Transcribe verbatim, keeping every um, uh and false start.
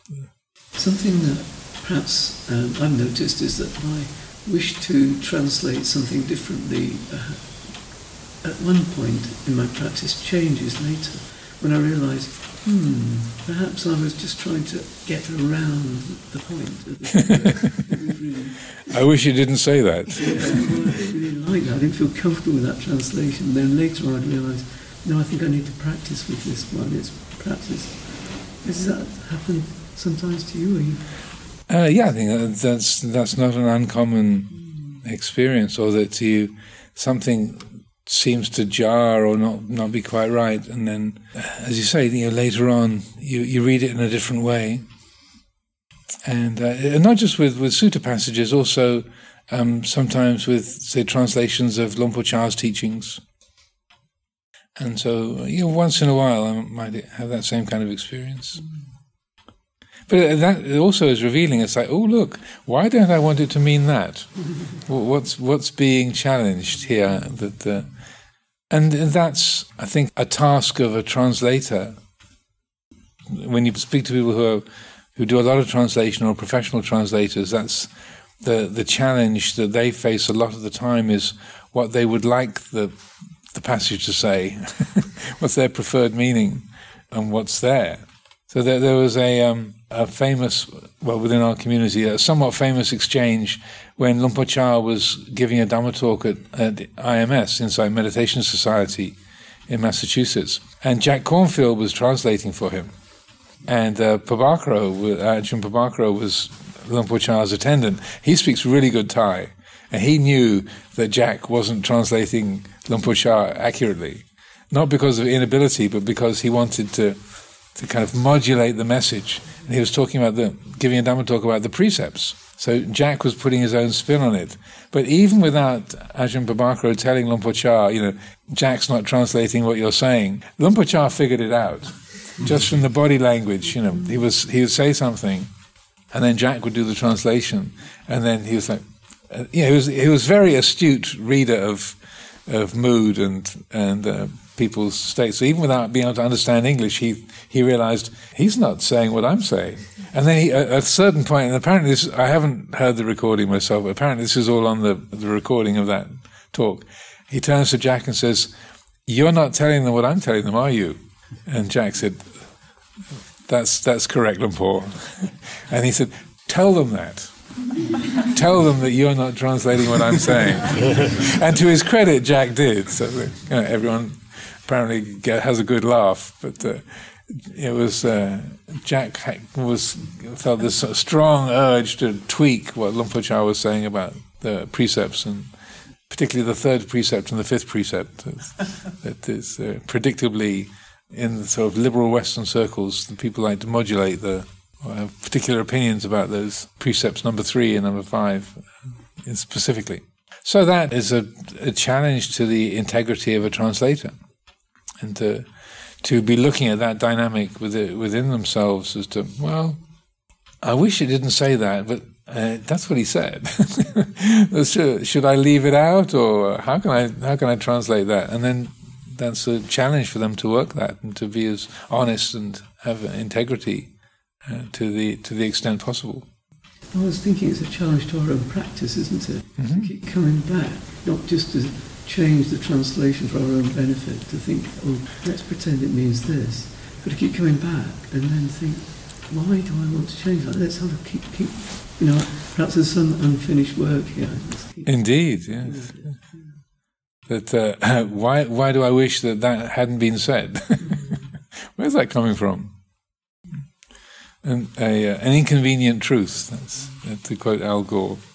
Something that perhaps um, I've noticed is that my wish to translate something differently uh, at one point in my practice changes later when I realise, hmm, perhaps I was just trying to get around the point of the really, I wish you didn't say that. Yeah, well, I didn't really like that. I didn't feel comfortable with that translation. Then later on I'd realise, no, I think I need to practice with this one. It's practice. Does that happen sometimes to you? Or you? Uh, yeah, I think that's that's not an uncommon experience, or that to you something seems to jar or not, not be quite right, and then, as you say, you know, later on you, you read it in a different way. And, uh, and not just with, with sutta passages, also um, sometimes with, say, translations of Luang Por Chah's teachings. And so, you know, once in a while I might have that same kind of experience. But that also is revealing. It's like, oh, look, why don't I want it to mean that? What's what's being challenged here? That, uh, and that's, I think, a task of a translator. When you speak to people who are, who do a lot of translation or professional translators, that's the the challenge that they face a lot of the time is what they would like the the passage to say. What's their preferred meaning, and what's there. So there, there was a, um, a famous, well, within our community, a somewhat famous exchange when Luang Por Chah was giving a Dhamma talk at, at I M S, Insight Meditation Society in Massachusetts. And Jack Cornfield was translating for him. And uh, Pabakaro, Ajahn Pabakaro was Luang Por Chah's attendant. He speaks really good Thai. And he knew that Jack wasn't translating Luang Por Chah accurately. Not because of inability, but because he wanted to to kind of modulate the message. And he was talking about the, giving a Dhamma talk about the precepts. So Jack was putting his own spin on it. But even without Ajahn Pabakaro telling Luang Por Chah, you know, Jack's not translating what you're saying, Luang Por Chah figured it out. Just from the body language, you know, he was he would say something, and then Jack would do the translation, and then he was like, uh, yeah, he was he was very astute reader of of mood and and uh, people's states. So even without being able to understand English, he he realized he's not saying what I'm saying. And then he, at a certain point, and apparently this, I haven't heard the recording myself, but apparently this is all on the the recording of that talk. He turns to Jack and says, "You're not telling them what I'm telling them, are you?" And Jack said, That's that's correct, Luang Por. And he said, "Tell them that. Tell them that you're not translating what I'm saying." And to his credit, Jack did. So you know, everyone apparently get, has a good laugh. But uh, it was uh, Jack was felt this sort of strong urge to tweak what Luang Por Chah was saying about the precepts, and particularly the third precept and the fifth precept. That is uh, predictably, in sort of liberal Western circles, the people like to modulate the, or have particular opinions about those precepts number three and number five uh, specifically. So that is a, a challenge to the integrity of a translator, and to to be looking at that dynamic within, within themselves as to, well, I wish it didn't say that, but uh, that's what he said. should, should I leave it out, or how can I how can I translate that? And then that's a challenge for them to work that and to be as honest and have integrity uh, to the to the extent possible. I was thinking it's a challenge to our own practice, isn't it? Mm-hmm. To keep coming back, not just to change the translation for our own benefit, to think, oh, let's pretend it means this, but to keep coming back and then think, why do I want to change that? Let's have a keep, keep you know, perhaps there's some unfinished work here. Keep, Indeed, yes. Yeah. That uh, why why do I wish that that hadn't been said? Where's that coming from? And a, uh, an inconvenient truth. That's, that's to quote Al Gore.